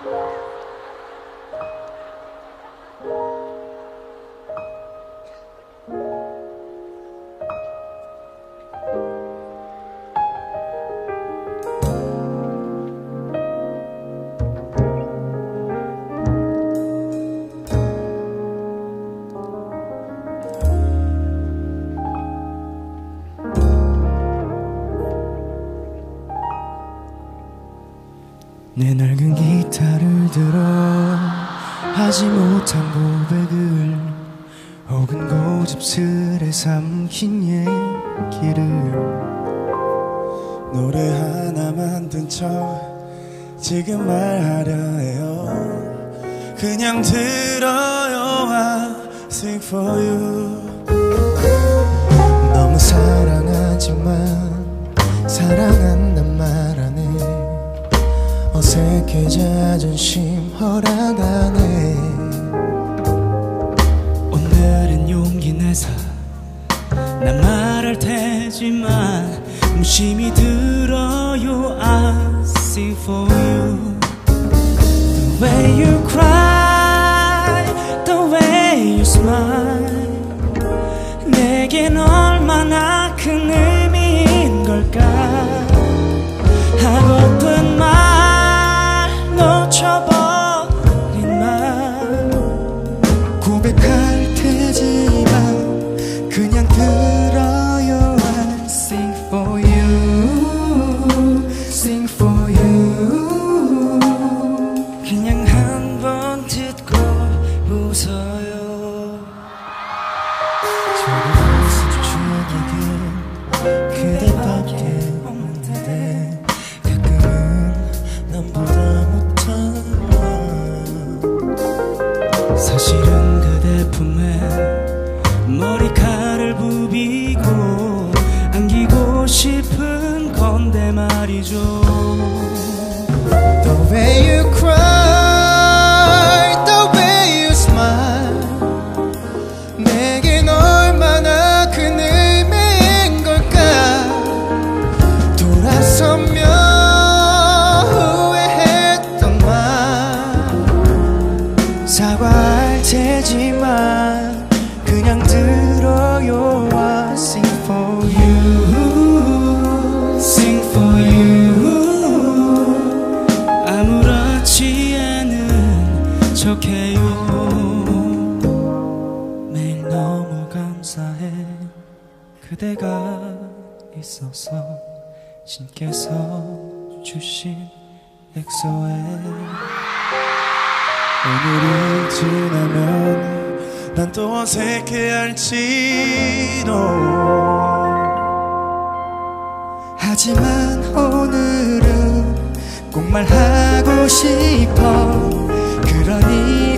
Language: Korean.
내 낡은 기타를 들어 하지 못한 고백을 혹은 고집스레 삼킨 얘기를 노래 하나 만든 척 지금 말하려 해요. 그냥 들어요. I sing for you. 너무 사랑하지만 사랑한단 말 안 해. 어색해 자존심 허락 안 해. 오늘은 용기 내서 난 말할 테지만 무심히 들어요. I sing for you. The way you cry, the way you smile, 내겐 얼마나 큰 의미인 걸까. 하고픈 말 놓쳐버린 말 고백할 테지만 그냥 들어요. I sing for you, sing for you. 그냥 한 번 듣고 웃어요. 저를 웃음 추억에게 그대밖에 없는데 가끔은 남보다 못한 말. 사실은 그대 품에 머리카락을 부비고 안기고 싶은 건데 말이죠. The way you cry, the way you smile, 내겐 얼마나 큰 의미인 걸까. 돌아서면 후회했던 말 사과할 테지만 그냥 들어요. I sing for you, sing for you. 아무렇지 않은 척해요. 매일 너무 감사해 그대가 있어서 신께서 주신 엑소에. 오늘이 지나면 난 또 어색해할지도. 하지만 오늘은 꼭 말하고 싶어. 그러니